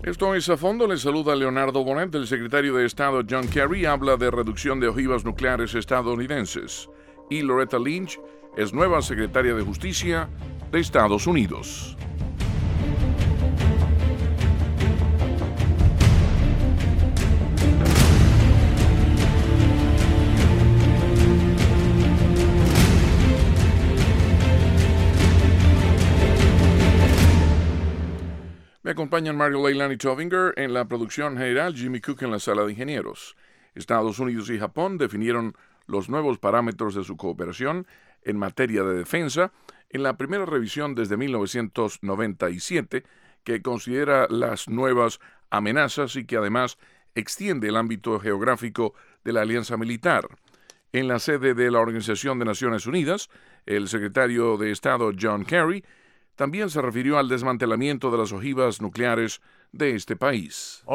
Esto es A Fondo. Le saluda Leonardo Bonet. El secretario de Estado John Kerry habla de reducción de ojivas nucleares estadounidenses. Y Loretta Lynch es nueva secretaria de Justicia de Estados Unidos. Me acompañan Mario Leyland y Tovinger en la producción general, Jimmy Cook en la sala de ingenieros. Estados Unidos y Japón definieron los nuevos parámetros de su cooperación en materia de defensa en la primera revisión desde 1997, que considera las nuevas amenazas y que además extiende el ámbito geográfico de la alianza militar. En la sede de la Organización de Naciones Unidas, el secretario de Estado John Kerry también se refirió al desmantelamiento de las ojivas nucleares de este país.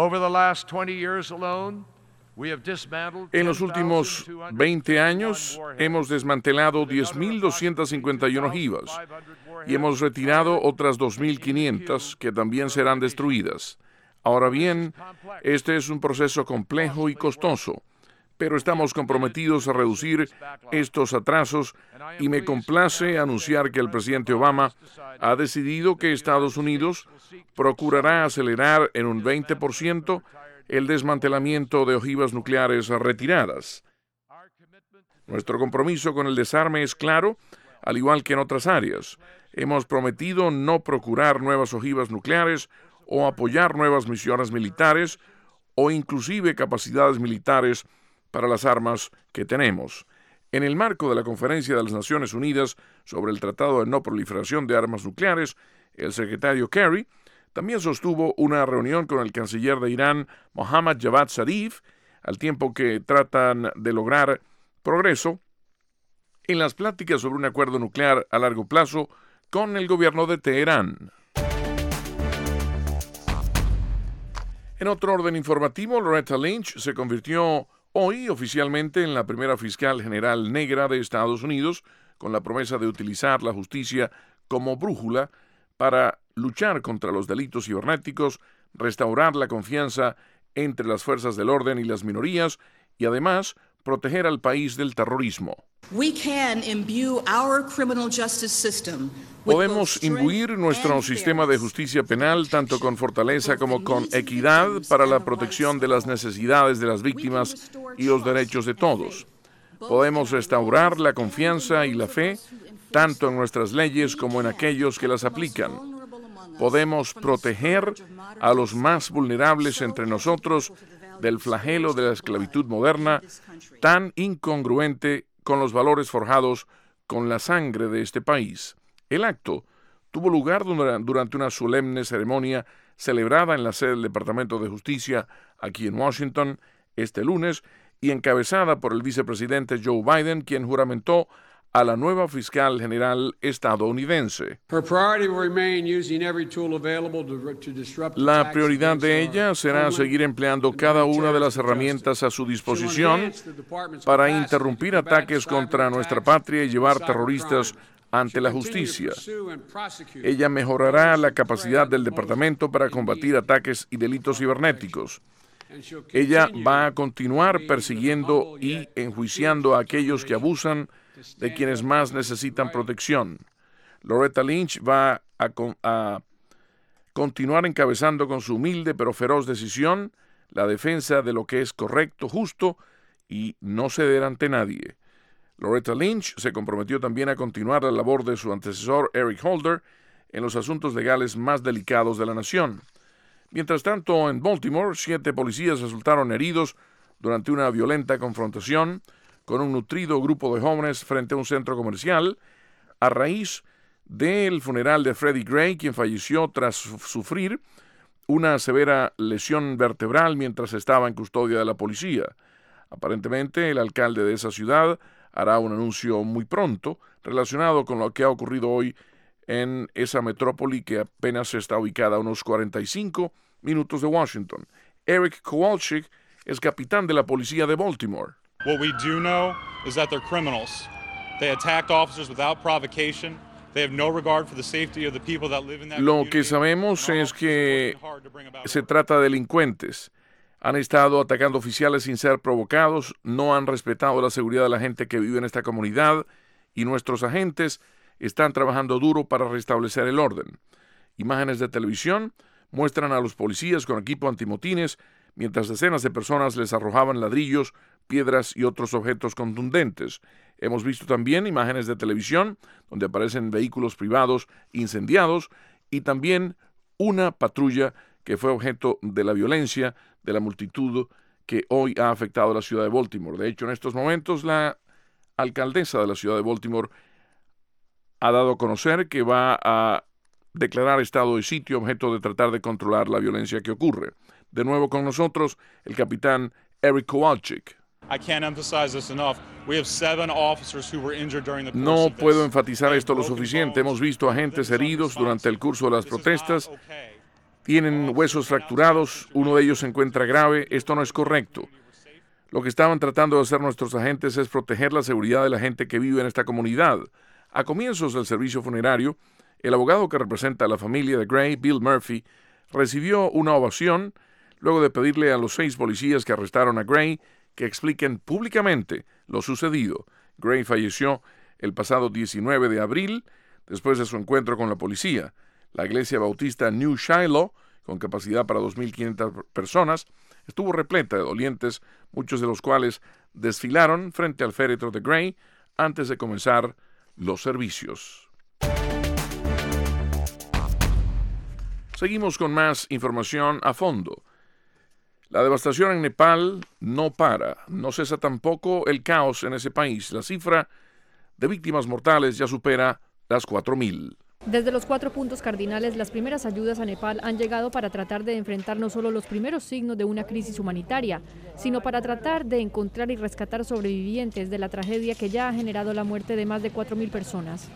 En los últimos 20 años hemos desmantelado 10.251 ojivas y hemos retirado otras 2.500 que también serán destruidas. Ahora bien, este es un proceso complejo y costoso, pero estamos comprometidos a reducir estos atrasos y me complace anunciar que el presidente Obama ha decidido que Estados Unidos procurará acelerar en un 20% el desmantelamiento de ojivas nucleares retiradas. Nuestro compromiso con el desarme es claro, al igual que en otras áreas. Hemos prometido no procurar nuevas ojivas nucleares o apoyar nuevas misiones militares o inclusive capacidades militares para las armas que tenemos. En el marco de la Conferencia de las Naciones Unidas sobre el Tratado de No Proliferación de Armas Nucleares, el secretario Kerry también sostuvo una reunión con el canciller de Irán, Mohammad Javad Zarif, al tiempo que tratan de lograr progreso en las pláticas sobre un acuerdo nuclear a largo plazo con el gobierno de Teherán. En otro orden informativo, Loretta Lynch se convirtió hoy oficialmente en la primera fiscal general negra de Estados Unidos, con la promesa de utilizar la justicia como brújula para luchar contra los delitos cibernéticos, restaurar la confianza entre las fuerzas del orden y las minorías y además proteger al país del terrorismo. Podemos imbuir nuestro sistema de justicia penal tanto con fortaleza como con equidad para la protección de las necesidades de las víctimas y los derechos de todos. Podemos restaurar la confianza y la fe tanto en nuestras leyes como en aquellos que las aplican. Podemos proteger a los más vulnerables entre nosotros del flagelo de la esclavitud moderna, tan incongruente con los valores forjados con la sangre de este país. El acto tuvo lugar durante una solemne ceremonia celebrada en la sede del Departamento de Justicia aquí en Washington este lunes y encabezada por el vicepresidente Joe Biden, quien juramentó a la nueva fiscal general estadounidense. La prioridad de ella será seguir empleando cada una de las herramientas a su disposición para interrumpir ataques contra nuestra patria y llevar terroristas ante la justicia. Ella mejorará la capacidad del departamento para combatir ataques y delitos cibernéticos. Ella va a continuar persiguiendo y enjuiciando a aquellos que abusan de quienes más necesitan protección. Loretta Lynch va a continuar encabezando con su humilde pero feroz decisión la defensa de lo que es correcto, justo y no ceder ante nadie. Loretta Lynch se comprometió también a continuar la labor de su antecesor Eric Holder en los asuntos legales más delicados de la nación. Mientras tanto, en Baltimore, 7 policías resultaron heridos durante una violenta confrontación con un nutrido grupo de jóvenes frente a un centro comercial a raíz del funeral de Freddie Gray, quien falleció tras sufrir una severa lesión vertebral mientras estaba en custodia de la policía. Aparentemente, el alcalde de esa ciudad hará un anuncio muy pronto relacionado con lo que ha ocurrido hoy en esa metrópoli que apenas está ubicada a unos 45 minutos de Washington. Eric Kowalczyk es capitán de la policía de Baltimore. What we do know is that they're criminals. They attacked officers without provocation. Lo que sabemos es que se trata de delincuentes. Han estado atacando oficiales sin ser provocados, no han respetado la seguridad de la gente que vive en esta comunidad y nuestros agentes están trabajando duro para restablecer el orden. Imágenes de televisión muestran a los policías con equipo antimotines mientras decenas de personas les arrojaban ladrillos, piedras y otros objetos contundentes. Hemos visto también imágenes de televisión donde aparecen vehículos privados incendiados y también una patrulla que fue objeto de la violencia de la multitud que hoy ha afectado a la ciudad de Baltimore. De hecho, en estos momentos la alcaldesa de la ciudad de Baltimore ha dado a conocer que va a declarar estado de sitio objeto de tratar de controlar la violencia que ocurre. De nuevo con nosotros, el capitán Eric Kowalczyk. No puedo enfatizar esto lo suficiente. Hemos visto agentes heridos durante el curso de las protestas. Tienen huesos fracturados, uno de ellos se encuentra grave. Esto no es correcto. Lo que estaban tratando de hacer nuestros agentes es proteger la seguridad de la gente que vive en esta comunidad. A comienzos del servicio funerario, el abogado que representa a la familia de Gray, Bill Murphy, recibió una ovación luego de pedirle a los 6 policías que arrestaron a Gray que expliquen públicamente lo sucedido. Gray falleció el pasado 19 de abril después de su encuentro con la policía. La iglesia bautista New Shiloh, con capacidad para 2.500 personas, estuvo repleta de dolientes, muchos de los cuales desfilaron frente al féretro de Gray antes de comenzar los servicios. Seguimos con más información a fondo. La devastación en Nepal no para, no cesa tampoco el caos en ese país. La cifra de víctimas mortales ya supera las 4.000. Desde los 4 puntos cardinales, las primeras ayudas a Nepal han llegado para tratar de enfrentar no solo los primeros signos de una crisis humanitaria, sino para tratar de encontrar y rescatar sobrevivientes de la tragedia que ya ha generado la muerte de más de 4.000 personas.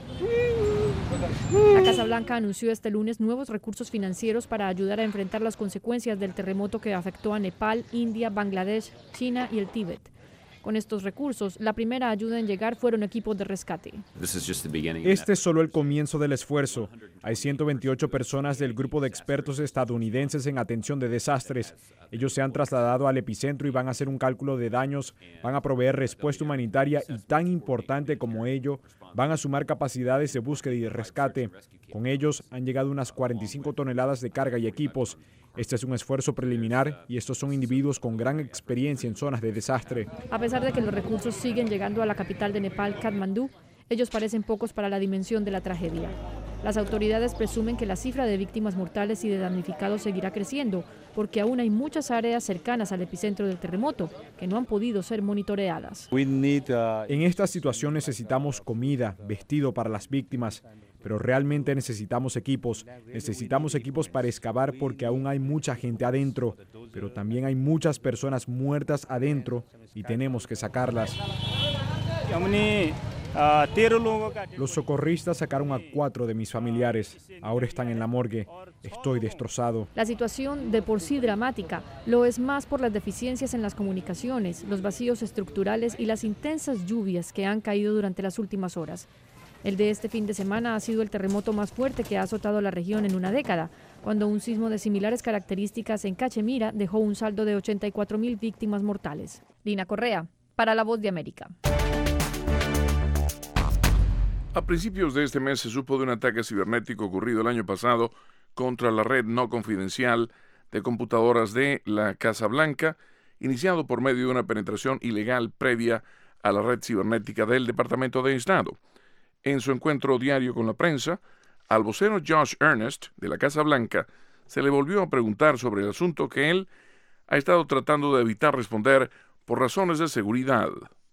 La Casa Blanca anunció este lunes nuevos recursos financieros para ayudar a enfrentar las consecuencias del terremoto que afectó a Nepal, India, Bangladesh, China y el Tíbet. Con estos recursos, la primera ayuda en llegar fueron equipos de rescate. Este es solo el comienzo del esfuerzo. Hay 128 personas del grupo de expertos estadounidenses en atención de desastres. Ellos se han trasladado al epicentro y van a hacer un cálculo de daños, van a proveer respuesta humanitaria y, tan importante como ello, van a sumar capacidades de búsqueda y de rescate. Con ellos han llegado unas 45 toneladas de carga y equipos. Este es un esfuerzo preliminar y estos son individuos con gran experiencia en zonas de desastre. A pesar de que los recursos siguen llegando a la capital de Nepal, Katmandú, ellos parecen pocos para la dimensión de la tragedia. Las autoridades presumen que la cifra de víctimas mortales y de damnificados seguirá creciendo, porque aún hay muchas áreas cercanas al epicentro del terremoto que no han podido ser monitoreadas. En esta situación necesitamos comida, vestido para las víctimas, pero realmente necesitamos equipos. Necesitamos equipos para excavar porque aún hay mucha gente adentro, pero también hay muchas personas muertas adentro y tenemos que sacarlas. Los socorristas sacaron a 4 de mis familiares. Ahora están en la morgue. Estoy destrozado. La situación, de por sí dramática, lo es más por las deficiencias en las comunicaciones, los vacíos estructurales y las intensas lluvias que han caído durante las últimas horas. El de este fin de semana ha sido el terremoto más fuerte que ha azotado la región en una década, cuando un sismo de similares características en Cachemira dejó un saldo de 84.000 víctimas mortales. Lina Correa, para La Voz de América. A principios de este mes se supo de un ataque cibernético ocurrido el año pasado contra la red no confidencial de computadoras de la Casa Blanca, iniciado por medio de una penetración ilegal previa a la red cibernética del Departamento de Estado. En su encuentro diario con la prensa, al vocero Josh Earnest de la Casa Blanca se le volvió a preguntar sobre el asunto que él ha estado tratando de evitar responder por razones de seguridad.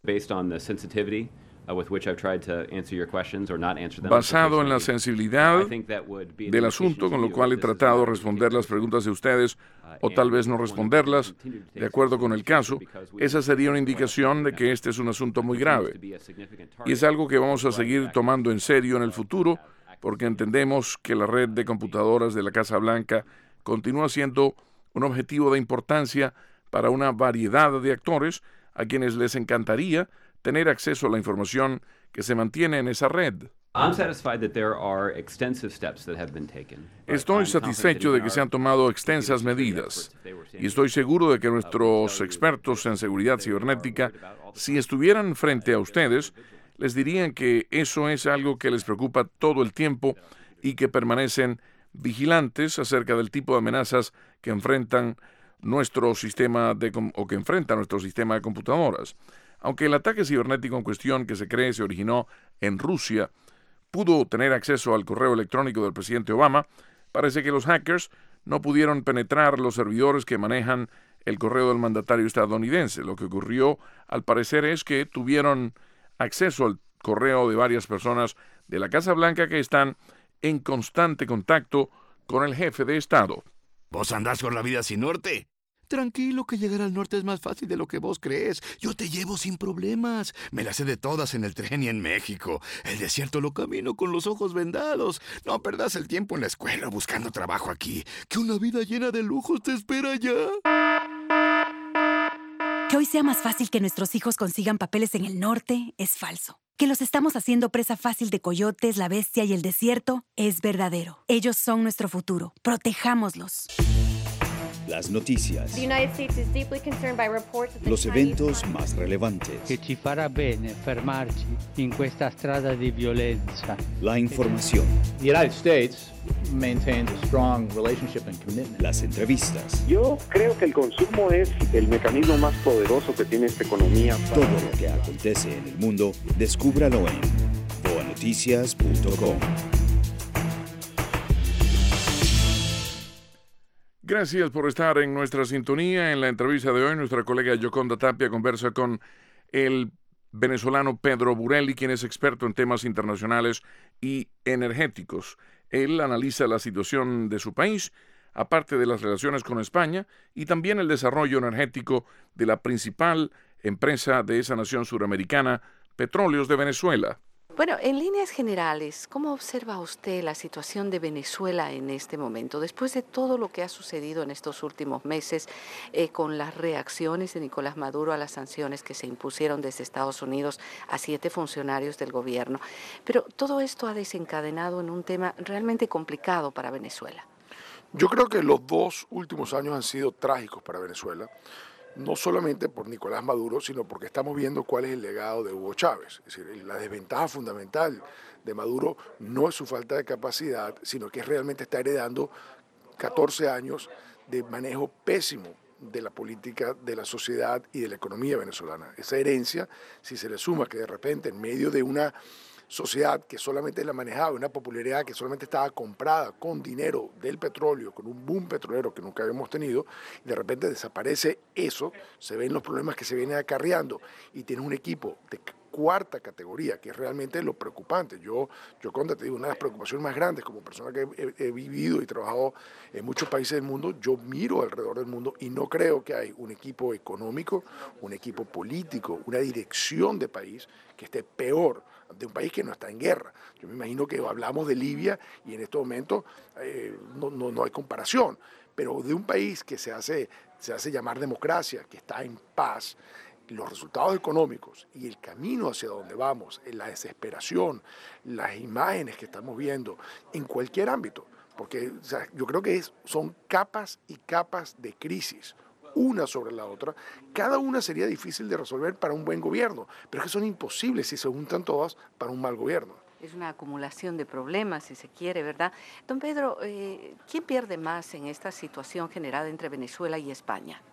Basado en la sensibilidad del asunto con lo cual he tratado de responder las preguntas de ustedes o tal vez no responderlas, de acuerdo con el caso, esa sería una indicación de que este es un asunto muy grave. Y es algo que vamos a seguir tomando en serio en el futuro, porque entendemos que la red de computadoras de la Casa Blanca continúa siendo un objetivo de importancia para una variedad de actores a quienes les encantaría tener acceso a la información que se mantiene en esa red. Estoy satisfecho de que se han tomado extensas medidas y estoy seguro de que nuestros expertos en seguridad cibernética, si estuvieran frente a ustedes, les dirían que eso es algo que les preocupa todo el tiempo y que permanecen vigilantes acerca del tipo de amenazas que enfrentan nuestro sistema que enfrenta nuestro sistema de computadoras. Aunque el ataque cibernético en cuestión, que se cree se originó en Rusia, pudo tener acceso al correo electrónico del presidente Obama, parece que los hackers no pudieron penetrar los servidores que manejan el correo del mandatario estadounidense. Lo que ocurrió, al parecer, es que tuvieron acceso al correo de varias personas de la Casa Blanca que están en constante contacto con el jefe de Estado. ¿Vos andás por la vida sin norte? Tranquilo, que llegar al norte es más fácil de lo que vos crees. Yo te llevo sin problemas. Me las sé de todas en el tren y en México. El desierto lo camino con los ojos vendados. No perdás el tiempo en la escuela buscando trabajo aquí, que una vida llena de lujos te espera allá. Que hoy sea más fácil que nuestros hijos consigan papeles en el norte es falso. Que los estamos haciendo presa fácil de coyotes, la bestia y el desierto es verdadero. Ellos son nuestro futuro. Protejámoslos. Las noticias, los eventos más relevantes, che ci farà bene fermarci in questa strada di violenza. La información, The United States maintains a strong relationship and commitment. las entrevistas. Yo creo que el consumo es el mecanismo más poderoso que tiene esta economía. Todo lo que acontece en el mundo, descúbralo en boanoticias.com. Gracias por estar en nuestra sintonía. En la entrevista de hoy, nuestra colega Yoconda Tapia conversa con el venezolano Pedro Burelli, quien es experto en temas internacionales y energéticos. Él analiza la situación de su país, aparte de las relaciones con España, y también el desarrollo energético de la principal empresa de esa nación suramericana, Petróleos de Venezuela. Bueno, en líneas generales, ¿cómo observa usted la situación de Venezuela en este momento? Después de todo lo que ha sucedido en estos últimos meses con las reacciones de Nicolás Maduro a las sanciones que se impusieron desde Estados Unidos a 7 funcionarios del gobierno. Pero todo esto ha desencadenado en un tema realmente complicado para Venezuela. Yo creo que los 2 últimos años han sido trágicos para Venezuela. No solamente por Nicolás Maduro, sino porque estamos viendo cuál es el legado de Hugo Chávez. Es decir, la desventaja fundamental de Maduro no es su falta de capacidad, sino que realmente está heredando 14 años de manejo pésimo de la política, de la sociedad y de la economía venezolana. Esa herencia, si se le suma que de repente en medio de una sociedad que solamente la manejaba, una popularidad que solamente estaba comprada con dinero del petróleo, con un boom petrolero que nunca habíamos tenido, y de repente desaparece eso, se ven los problemas que se vienen acarreando y tienes un equipo de 4ª categoría, que es realmente lo preocupante. Yo Conda, te digo, una de las preocupaciones más grandes como persona que he vivido y trabajado en muchos países del mundo, yo miro alrededor del mundo y no creo que hay un equipo económico, un equipo político, una dirección de país que esté peor de un país que no está en guerra. Yo me imagino que hablamos de Libia y en este momento no hay comparación, pero de un país que se hace llamar democracia, que está en paz, los resultados económicos y el camino hacia donde vamos, la desesperación, las imágenes que estamos viendo en cualquier ámbito, porque yo creo que son capas y capas de crisis, una sobre la otra. Cada una sería difícil de resolver para un buen gobierno, pero es que son imposibles si se juntan todas para un mal gobierno. Es una acumulación de problemas, si se quiere, ¿verdad? Don Pedro, ¿quién pierde más en esta situación generada entre Venezuela y España?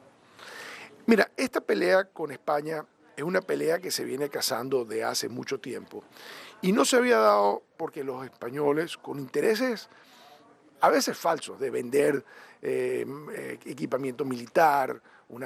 Mira, esta pelea con España es una pelea que se viene cazando de hace mucho tiempo y no se había dado porque los españoles, con intereses a veces falsos de vender equipamiento militar,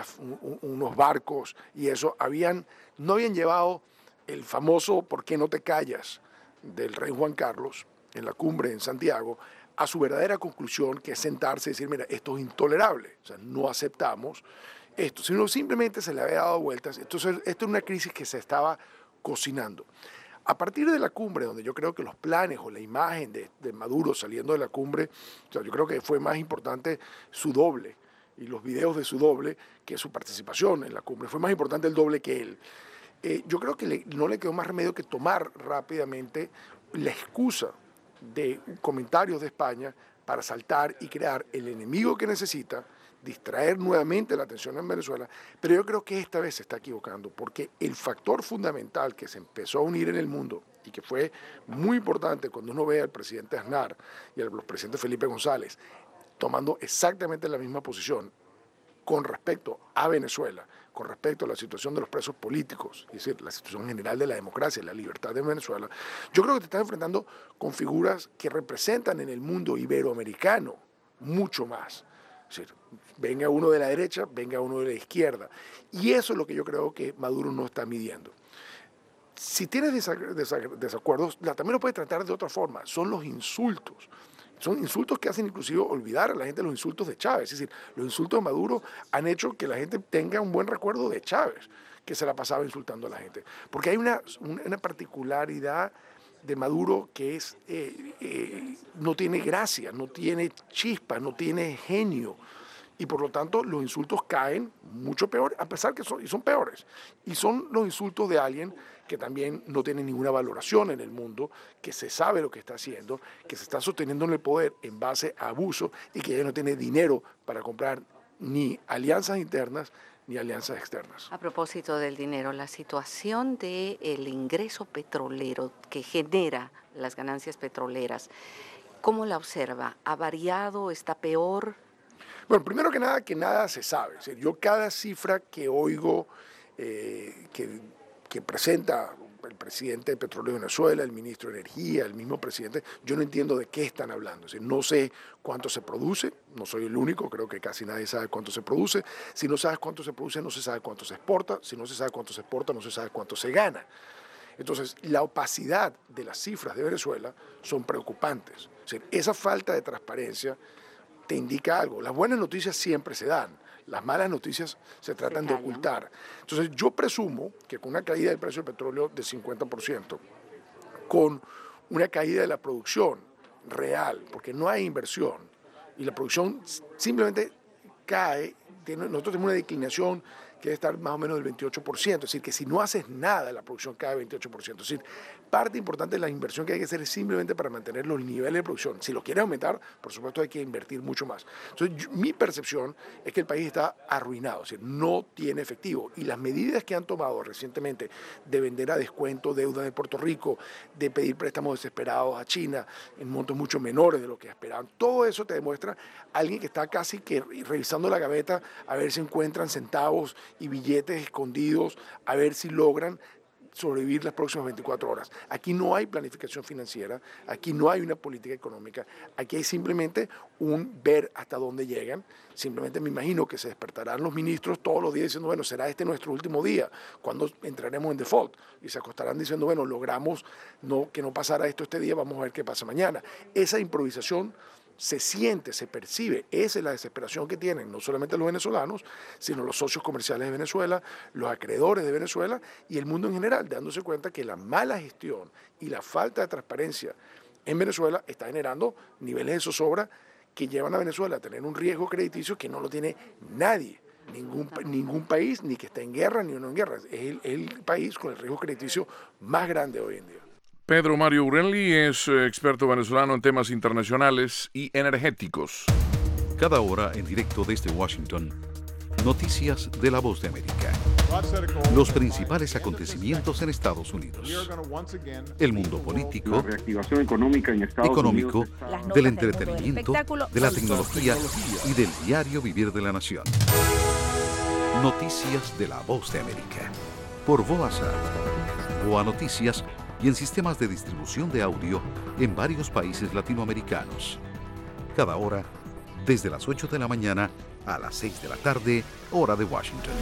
unos barcos y eso, no habían llevado el famoso ¿por qué no te callas? Del rey Juan Carlos en la cumbre en Santiago a su verdadera conclusión, que es sentarse y decir, mira, esto es intolerable, o sea, no aceptamos esto, sino simplemente se le había dado vueltas. Entonces, esto es una crisis que se estaba cocinando. A partir de la cumbre, donde yo creo que los planes o la imagen de Maduro saliendo de la cumbre, o sea, yo creo que fue más importante su doble y los videos de su doble que su participación en la cumbre. Fue más importante el doble que él. Yo creo que no le quedó más remedio que tomar rápidamente la excusa de comentarios de España para saltar y crear el enemigo que necesita, distraer nuevamente la atención en Venezuela, pero yo creo que esta vez se está equivocando, porque el factor fundamental que se empezó a unir en el mundo y que fue muy importante cuando uno ve al presidente Aznar y al presidente Felipe González tomando exactamente la misma posición con respecto a Venezuela, con respecto a la situación de los presos políticos, es decir, la situación general de la democracia y la libertad de Venezuela, yo creo que te estás enfrentando con figuras que representan en el mundo iberoamericano mucho más. Es decir, venga uno de la derecha, venga uno de la izquierda. Y eso es lo que yo creo que Maduro no está midiendo. Si tienes desacuerdos, también lo puedes tratar de otra forma. Son los insultos. Son insultos que hacen inclusive olvidar a la gente los insultos de Chávez. Es decir, los insultos de Maduro han hecho que la gente tenga un buen recuerdo de Chávez, que se la pasaba insultando a la gente. Porque hay una particularidad de Maduro que es no tiene gracia, no tiene chispa, no tiene genio. Y por lo tanto los insultos caen mucho peor, a pesar que son peores. Y son los insultos de alguien que también no tiene ninguna valoración en el mundo, que se sabe lo que está haciendo, que se está sosteniendo en el poder en base a abuso y que ya no tiene dinero para comprar ni alianzas internas ni alianzas externas. A propósito del dinero, la situación del ingreso petrolero que genera las ganancias petroleras, ¿cómo la observa? ¿Ha variado? ¿Está peor? Bueno, primero que nada se sabe. O sea, yo cada cifra que oigo que presenta el presidente de Petróleo de Venezuela, el ministro de Energía, el mismo presidente, yo no entiendo de qué están hablando. Es decir, no sé cuánto se produce, no soy el único, creo que casi nadie sabe cuánto se produce. Si no sabes cuánto se produce, no se sabe cuánto se exporta. Si no se sabe cuánto se exporta, no se sabe cuánto se gana. Entonces, la opacidad de las cifras de Venezuela son preocupantes. Es decir, esa falta de transparencia te indica algo. Las buenas noticias siempre se dan. Las malas noticias se tratan de ocultar. Entonces, yo presumo que con una caída del precio del petróleo de 50%, con una caída de la producción real, porque no hay inversión, y la producción simplemente cae, nosotros tenemos una declinación que debe estar más o menos del 28%, es decir, que si no haces nada, la producción cae 28%. Es decir, parte importante de la inversión que hay que hacer es simplemente para mantener los niveles de producción. Si lo quieres aumentar, por supuesto hay que invertir mucho más. Entonces, mi percepción es que el país está arruinado, es decir, no tiene efectivo. Y las medidas que han tomado recientemente de vender a descuento deudas de Puerto Rico, de pedir préstamos desesperados a China en montos mucho menores de lo que esperaban, todo eso te demuestra a alguien que está casi que revisando la gaveta a ver si encuentran centavos y billetes escondidos, a ver si logran sobrevivir las próximas 24 horas. Aquí no hay planificación financiera, aquí no hay una política económica, aquí hay simplemente un ver hasta dónde llegan. Simplemente me imagino que se despertarán los ministros todos los días diciendo, bueno, será este nuestro último día, cuando entraremos en default, y se acostarán diciendo, bueno, logramos que no pasara esto este día, vamos a ver qué pasa mañana. Esa improvisación se siente, se percibe. Esa es la desesperación que tienen no solamente los venezolanos, sino los socios comerciales de Venezuela, los acreedores de Venezuela y el mundo en general, dándose cuenta que la mala gestión y la falta de transparencia en Venezuela está generando niveles de zozobra que llevan a Venezuela a tener un riesgo crediticio que no lo tiene nadie. Ningún país, ni que esté en guerra ni uno en guerra. Es el país con el riesgo crediticio más grande hoy en día. Pedro Mario Urelli es experto venezolano en temas internacionales y energéticos. Cada hora en directo desde Washington, noticias de La Voz de América. Los principales acontecimientos en Estados Unidos. El mundo político, la reactivación económica en Estados económico, Unidos, del entretenimiento, de la tecnología y del diario vivir de la nación. Noticias de La Voz de América. Por VOA, VOA Noticias y en sistemas de distribución de audio en varios países latinoamericanos. Cada hora, desde las 8 de la mañana a las 6 de la tarde, hora de Washington.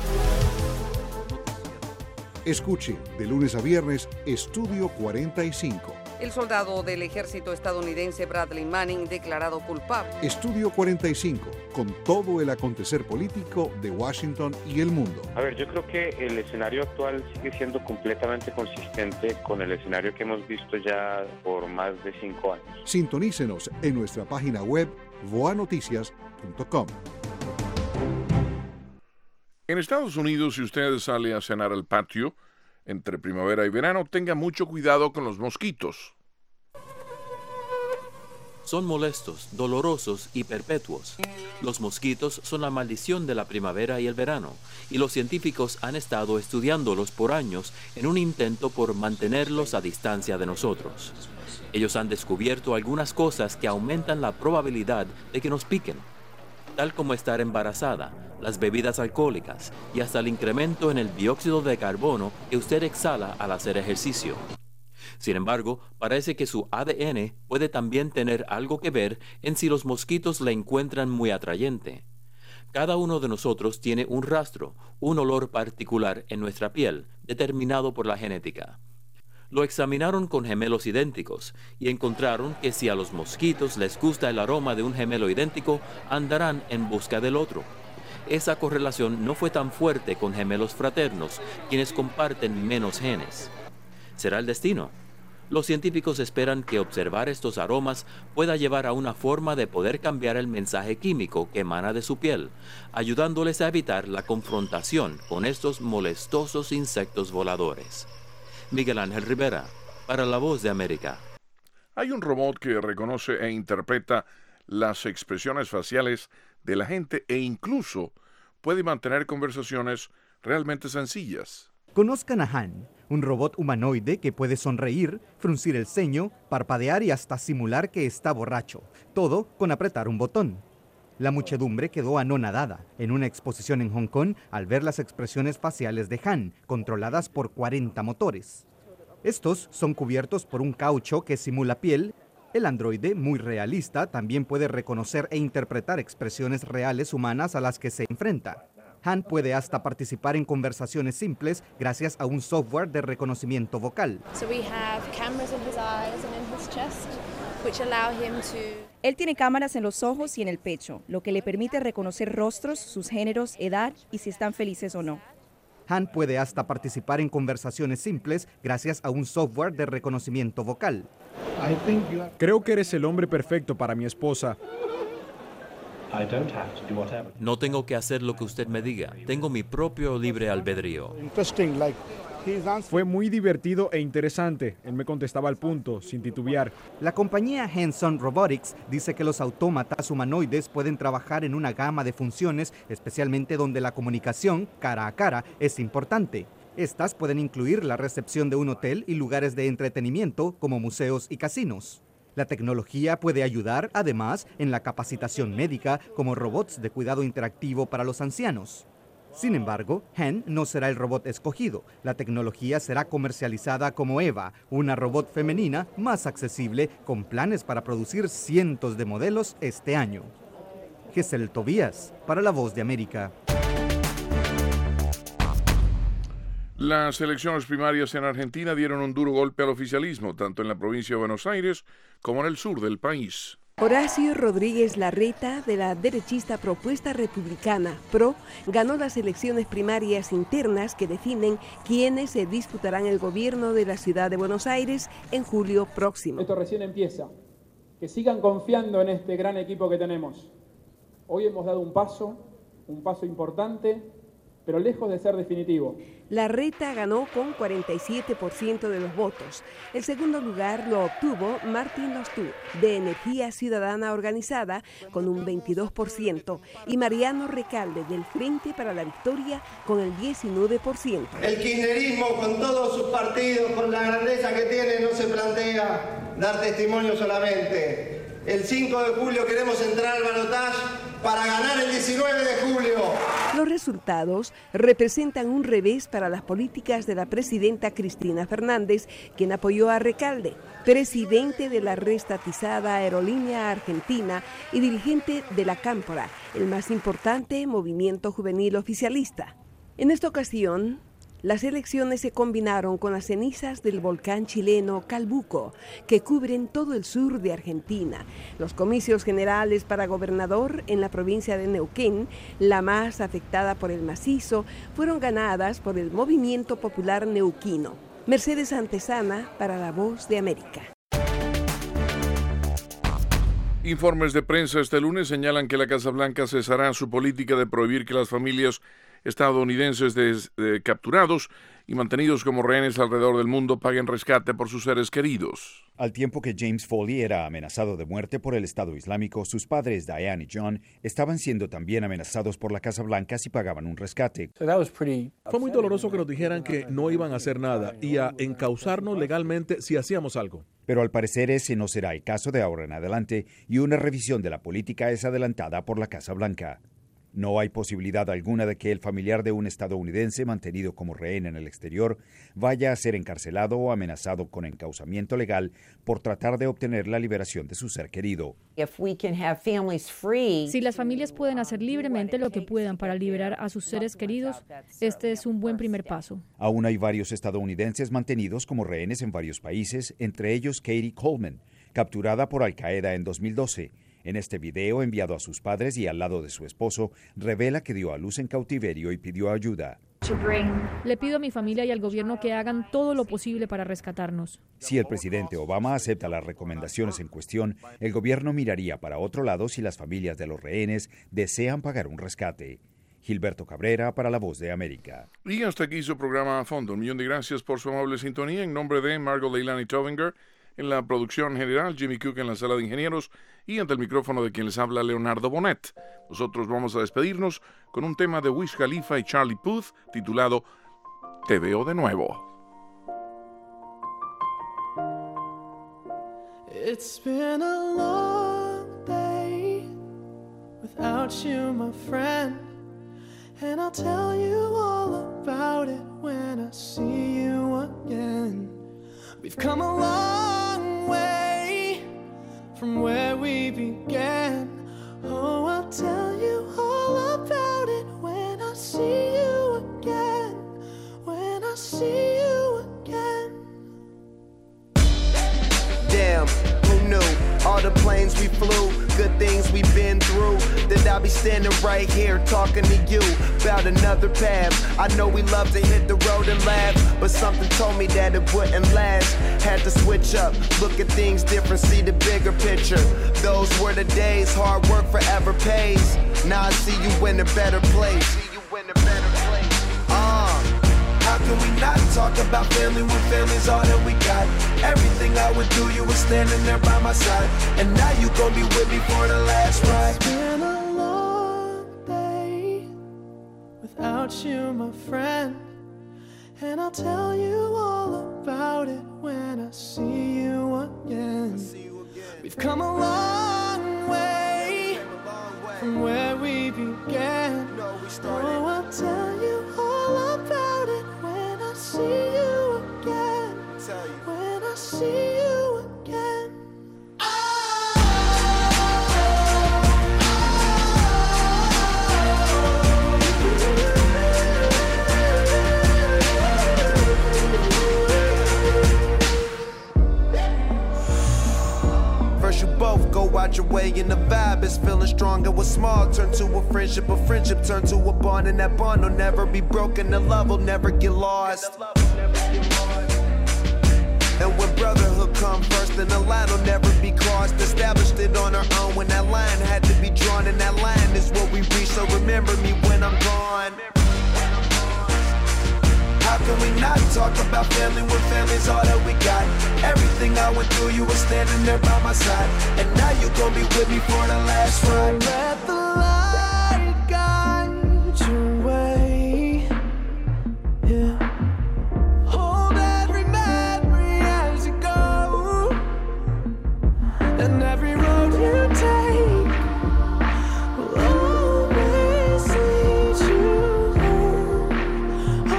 Escuche de lunes a viernes Estudio 45. El soldado del ejército estadounidense Bradley Manning declarado culpable. Estudio 45, con todo el acontecer político de Washington y el mundo. A ver, yo creo que el escenario actual sigue siendo completamente consistente con el escenario que hemos visto ya por más de 5 años. Sintonícenos en nuestra página web voanoticias.com. En Estados Unidos, si usted sale a cenar al patio entre primavera y verano, tenga mucho cuidado con los mosquitos. son molestos, dolorosos y perpetuos. Los mosquitos son la maldición de la primavera y el verano, y los científicos han estado estudiándolos por años en un intento por mantenerlos a distancia de nosotros. Ellos han descubierto algunas cosas que aumentan la probabilidad de que nos piquen, tal como estar embarazada, las bebidas alcohólicas y hasta el incremento en el dióxido de carbono que usted exhala al hacer ejercicio. Sin embargo, parece que su ADN puede también tener algo que ver en si los mosquitos le encuentran muy atrayente. Cada uno de nosotros tiene un rastro, un olor particular en nuestra piel, determinado por la genética. Lo examinaron con gemelos idénticos y encontraron que si a los mosquitos les gusta el aroma de un gemelo idéntico, andarán en busca del otro. Esa correlación no fue tan fuerte con gemelos fraternos, quienes comparten menos genes. ¿Será el destino? Los científicos esperan que observar estos aromas pueda llevar a una forma de poder cambiar el mensaje químico que emana de su piel, ayudándoles a evitar la confrontación con estos molestosos insectos voladores. Miguel Ángel Rivera, para La Voz de América. Hay un robot que reconoce e interpreta las expresiones faciales de la gente e incluso puede mantener conversaciones realmente sencillas. Conozcan a Han, un robot humanoide que puede sonreír, fruncir el ceño, parpadear y hasta simular que está borracho, todo con apretar un botón. La muchedumbre quedó anonadada en una exposición en Hong Kong al ver las expresiones faciales de Han, controladas por 40 motores. Estos son cubiertos por un caucho que simula piel. El androide, muy realista, también puede reconocer e interpretar expresiones reales humanas a las que se enfrenta. Han puede hasta participar en conversaciones simples gracias a un software de reconocimiento vocal. Él tiene cámaras en los ojos y en el pecho, lo que le permite reconocer rostros, sus géneros, edad y si están felices o no. Han puede hasta participar en conversaciones simples gracias a un software de reconocimiento vocal. Creo que eres el hombre perfecto para mi esposa. No tengo que hacer lo que usted me diga. Tengo mi propio libre albedrío. Fue muy divertido e interesante. Él me contestaba al punto, sin titubear. La compañía Hanson Robotics dice que los autómatas humanoides pueden trabajar en una gama de funciones, especialmente donde la comunicación cara a cara es importante. Estas pueden incluir la recepción de un hotel y lugares de entretenimiento como museos y casinos. La tecnología puede ayudar, además, en la capacitación médica como robots de cuidado interactivo para los ancianos. Sin embargo, Han no será el robot escogido. La tecnología será comercializada como Eva, una robot femenina más accesible con planes para producir cientos de modelos este año. Gesell Tobías, para La Voz de América. Las elecciones primarias en Argentina dieron un duro golpe al oficialismo, tanto en la provincia de Buenos Aires como en el sur del país. Horacio Rodríguez Larreta, de la derechista Propuesta Republicana, PRO, ganó las elecciones primarias internas que definen quiénes se disputarán el gobierno de la ciudad de Buenos Aires en julio próximo. Esto recién empieza. Que sigan confiando en este gran equipo que tenemos. Hoy hemos dado un paso importante, pero lejos de ser definitivo. Larreta ganó con 47% de los votos. El segundo lugar lo obtuvo Martín Lostú, de Energía Ciudadana Organizada, con un 22%, y Mariano Recalde, del Frente para la Victoria, con el 19%. El kirchnerismo, con todos sus partidos, con la grandeza que tiene, no se plantea dar testimonio solamente. El 5 de julio queremos entrar al balotaje para ganar el 19 de julio. Los resultados representan un revés para las políticas de la presidenta Cristina Fernández, quien apoyó a Recalde, presidente de la reestatizada Aerolínea Argentina y dirigente de la Cámpora, el más importante movimiento juvenil oficialista. En esta ocasión, las elecciones se combinaron con las cenizas del volcán chileno Calbuco, que cubren todo el sur de Argentina. Los comicios generales para gobernador en la provincia de Neuquén, la más afectada por el macizo, fueron ganadas por el Movimiento Popular Neuquino. Mercedes Antesana, para La Voz de América. Informes de prensa este lunes señalan que la Casa Blanca cesará su política de prohibir que las familias estadounidenses capturados y mantenidos como rehenes alrededor del mundo paguen rescate por sus seres queridos. Al tiempo que James Foley era amenazado de muerte por el Estado Islámico, sus padres Diane y John estaban siendo también amenazados por la Casa Blanca si pagaban un rescate. Fue muy doloroso que nos dijeran que no iban a hacer nada y a encauzarnos legalmente si hacíamos algo. Pero al parecer ese no será el caso de ahora en adelante y una revisión de la política es adelantada por la Casa Blanca. No hay posibilidad alguna de que el familiar de un estadounidense mantenido como rehén en el exterior vaya a ser encarcelado o amenazado con encauzamiento legal por tratar de obtener la liberación de su ser querido. Si las familias pueden hacer libremente lo que puedan para liberar a sus seres queridos, este es un buen primer paso. Aún hay varios estadounidenses mantenidos como rehenes en varios países, entre ellos Katie Coleman, capturada por Al-Qaeda en 2012. En este video enviado a sus padres y al lado de su esposo, revela que dio a luz en cautiverio y pidió ayuda. Le pido a mi familia y al gobierno que hagan todo lo posible para rescatarnos. Si el presidente Obama acepta las recomendaciones en cuestión, el gobierno miraría para otro lado si las familias de los rehenes desean pagar un rescate. Gilberto Cabrera para La Voz de América. Y hasta aquí su programa a fondo. 1 millón de gracias por su amable sintonía. En nombre de Margot Leilani Tovinger, en la producción general, Jimmy Cook en la sala de ingenieros y ante el micrófono de quien les habla, Leonardo Bonet. Nosotros vamos a despedirnos con un tema de Wiz Khalifa y Charlie Puth titulado Te veo de nuevo. It's been a long day without you, my friend, and I'll tell you all about it when I see you again. We've come a long way from where we began. Oh, I'll tell you all about it when I see you again. When I see you again. Damn, who knew? All the planes we flew, good things we've been through. That I'll be standing right here talking to you about another path. I know we love to hit the road and laugh, but something told me that it wouldn't last. Had to switch up, look at things different, see the bigger picture. Those were the days, hard work forever pays. Now I see you in a better place. How can we not talk about family when family's all that we got? Everything I would do, you were standing there by my side. And now you gon' be with me for the last ride. It's been a long day without you, my friend, and I'll tell you all about it when I see you again. We've come a long way from where we began. Oh, I'll tell you all about it when I see you again. When I see you again. First you both go out your way and the vibe is feeling strong. And what's small turn to a friendship turn to a bond. And that bond will never be broken, the love will never get lost. And when brotherhood come first, then the line will never be crossed. Established it on our own when that line had to be drawn. And that line is what we reach, so remember me when I'm gone. How can we not talk about family when family's all that we got? Everything I went through, you were standing there by my side. And now you gon' be with me for the last ride. Let the light guide your way. Yeah. Hold every memory as you go, and every road you take will always lead you home.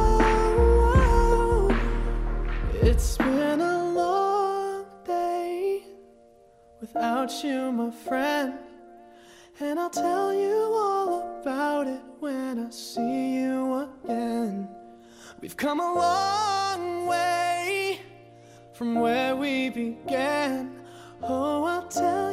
Oh, it's been a long day without you, my friend, and I'll tell you all about it when I see you again. We've come a long way from where we began. Oh, I'll tell